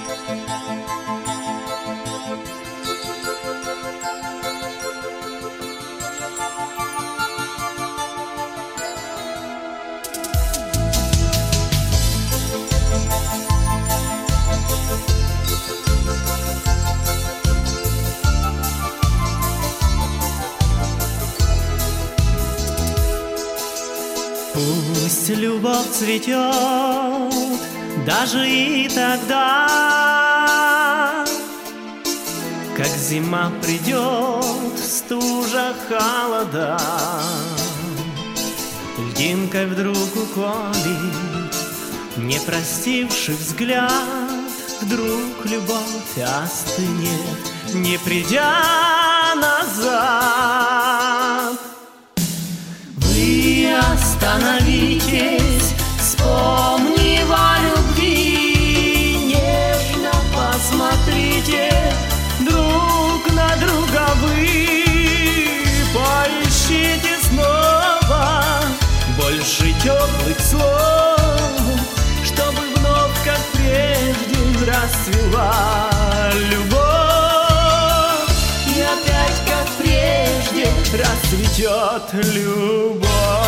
Пусть любовь цветет даже и тогда, как зима придет, стужа, холода. Льдинкой вдруг уколет не простивший взгляд, вдруг любовь остынет, не придя назад. Вы остановитесь, вспомнив о любви, нежно посмотрите друг на друга вы, поищите снова больше теплых слов, чтобы вновь, как прежде, расцвела любовь, и опять, как прежде, расцветет любовь.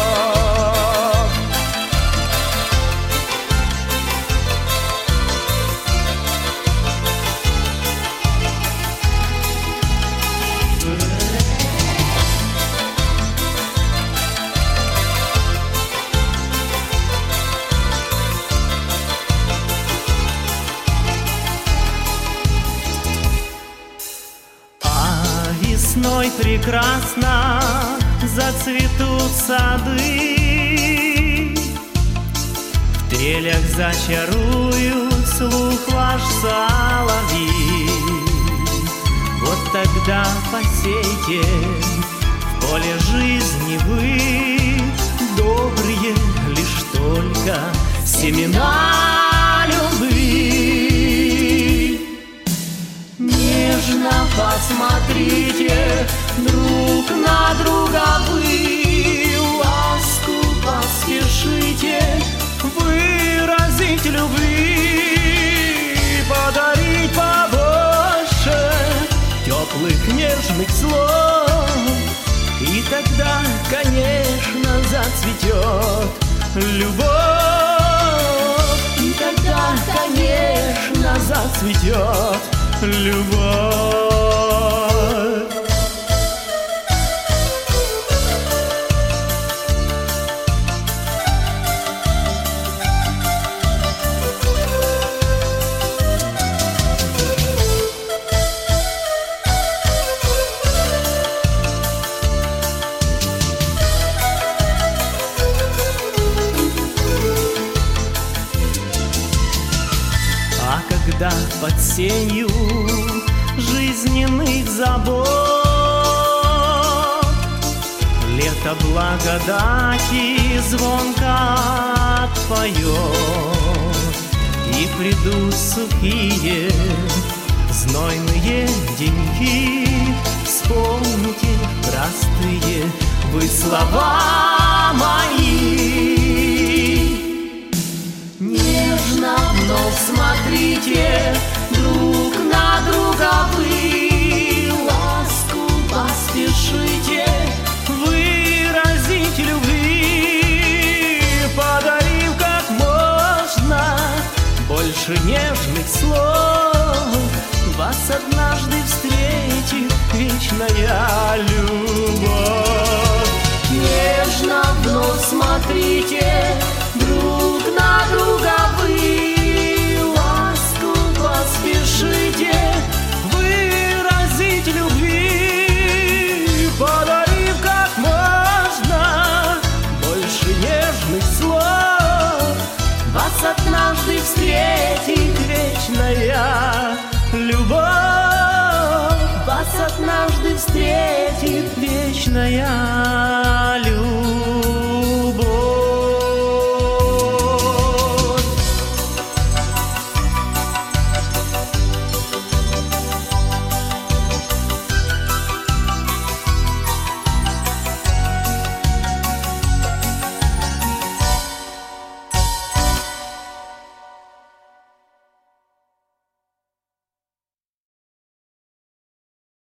Весной прекрасно зацветут сады, в трелях зачаруют слух ваш соловьи. Вот тогда посейте в поле жизни вы добрые лишь только семена любви. Нежно посмотрите друг на друга вы, ласку поспешите выразить любви, подарить побольше теплых нежных слов, и тогда, конечно, зацветет любовь, и тогда, конечно, зацветет любовь. А когда под сенью жизненных забот лето благодати звонко отпоет, и придут сухие знойные деньки, вспомните простые вы слова мои. Нежно вновь смотрите друг на друга вы, ласку поспешите выразить любви, подарив как можно больше нежных слов, вас однажды встретит вечная любовь. Нежно вновь смотрите друг на друга вы, ласку поспешите выразить любви, подарив как можно больше нежных слов, вас однажды встретит вечная любовь, вас однажды встретит вечная